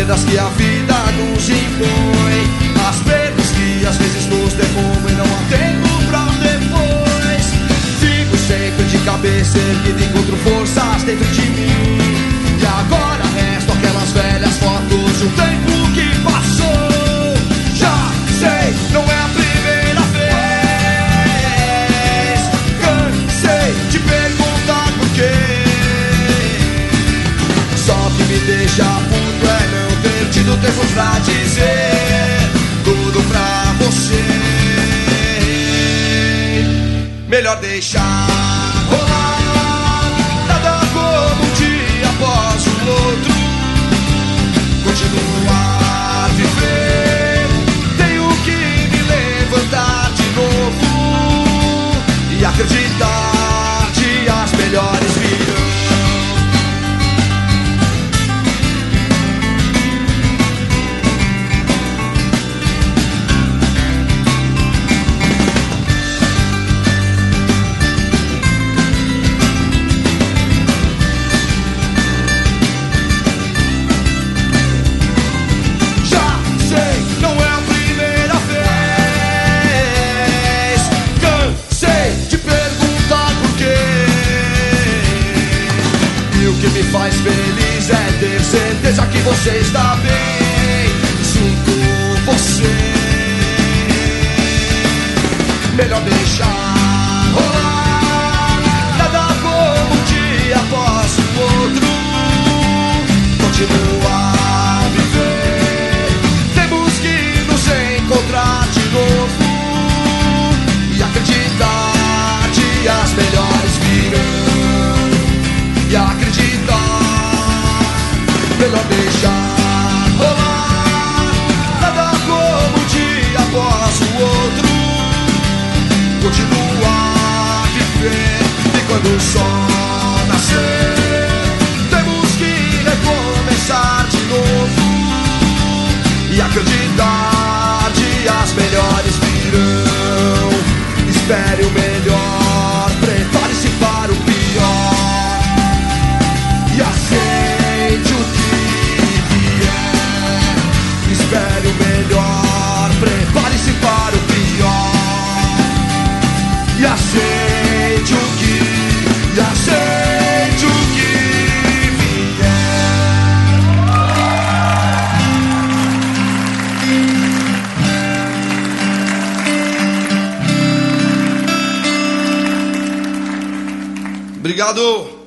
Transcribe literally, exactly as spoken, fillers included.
demandas que a vida nos impõe, as perdas que às vezes nos derrubam e não há tempo pra depois. Fico sempre de cabeça erguida, encontro forças dentro de mim. E agora resto aquelas velhas fotos de um tempo que passou. Já sei, não é a primeira vez. Cansei de perguntar por quê. Só que me deixa puto é não ter tido tempo pra dizer tudo pra você. Melhor deixar rolar, nada como um dia após o outro. Continuar a viver, tenho que me levantar de novo e acreditar, dias melhores virão. Faz feliz é ter certeza que você está bem junto com você. Melhor deixar rolar, nada como um dia após o outro. Continuar a viver, temos que nos encontrar de novo e acreditar, dias melhores virão. E acreditar, melhor deixar rolar, nada como um dia após o outro. Continuar a viver, e quando o sol nascer, temos que recomeçar de novo e acreditar, dias melhores virão. Espere o melhor, prepare-se para o pior e aceite o que vier. Espere o melhor, prepare-se para o pior e aceite o que, e aceite o que vier. Obrigado.